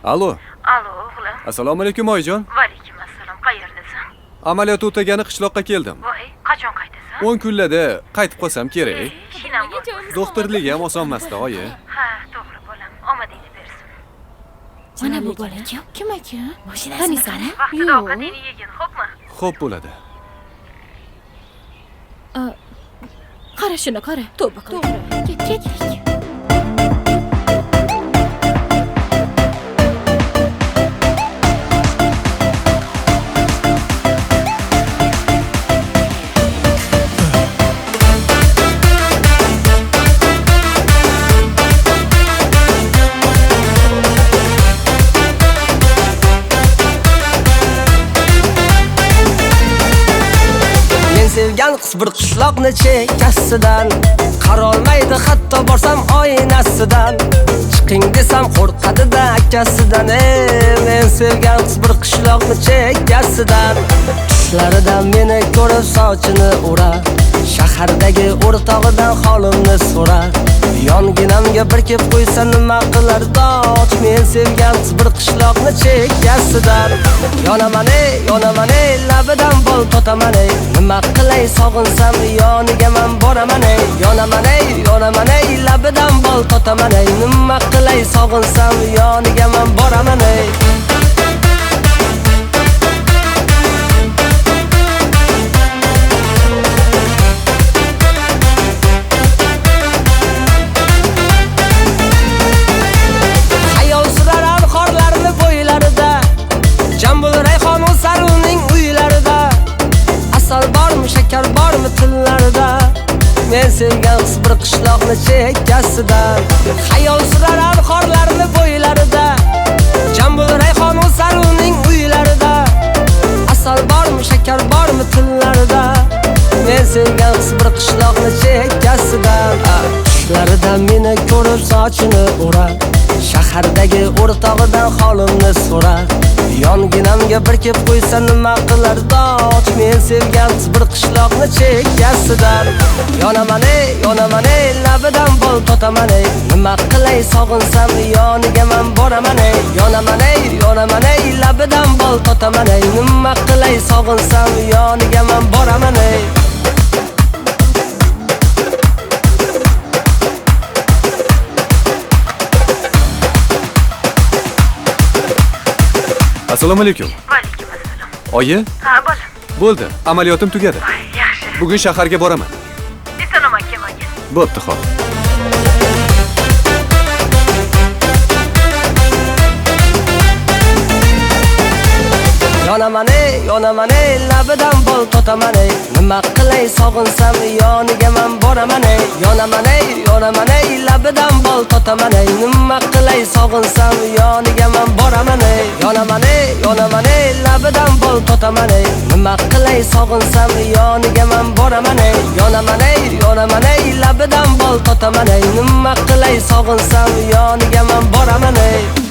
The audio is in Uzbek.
Alo. Alo, o'g'lim. Assalomu alaykum oyijon. Va alaykum assalom. Qayerdasan? Amaliyot o'tagani qishloqqa keldim. Voy, qachon qaytasan? 10 kunlarda qaytib qolsam kerak. Shinam bor. Doktorligi ham oson emas-da, oyi. Ha, to'g'ri bolam. Omadingni bersin. Mana bu bola kim aka? Tanisani? Vaqtida ovqatingni yegin, xo'pmi? Xo'p bo'ladi. Qara shuni, qara. Tavba qil. Ketdik. Sevgan qiz bir qishloqni chekkasidan qarolmaydi hatto borsam oynasidan chiqing desam qo'rqadi-da akasidan men sevgan qiz bir qishloqni chekkasidan tushlaridan meni ko'rib sochini urar shahardagi o'rtog'idan holimni so'rar yonginamga bir kep qo'ysa nima qilar doch men sevgan qiz bir qishloqni chekkasidan yonaman labidan bol totaman nima qilay sog'insam yoniga men boraman yonaman labidan bol totaman nima qilay sog'insam yoniga men boraman men sevgan qiz bir qishloqni chekkasidan xayol surar anhorlarni bo'ylarida jambul rayhon o'sar uning uylarida asal bormi shakar bormi tillarida men sevgan qiz bir qishloqni chekkasidan tushlaridan meni ko'rib sochini urar shahardagi o'rtog'idan holimni so'rar yonginamga bir kep qo'ysa nima qilar doch men sevgan qiz bir qishloqni chekkasidan yonaman labidan bol totaman nima qilay sog'insam yoniga men boraman yonaman labidan bol totaman nima qilay sog'insam yoniga men boraman Assalomu alaykum. Va alaykum assalom. Oyi? Ha, bolam. Bo'ldi, amaliyotim tugadi. Yaxshi. Bugun shaharga boraman. Esonaman kemaga. Bo'pti, xo'p. yonaman labidan bol totaman nima qilay sog'insam yoniga men boraman yonaman labidan bol totaman nima qilay sog'insam yoniga men boraman yonaman labidan bol totaman nima qilay sog'insam yoniga men boraman yonaman labidan bol totaman nima qilay sog'insam yoniga men boraman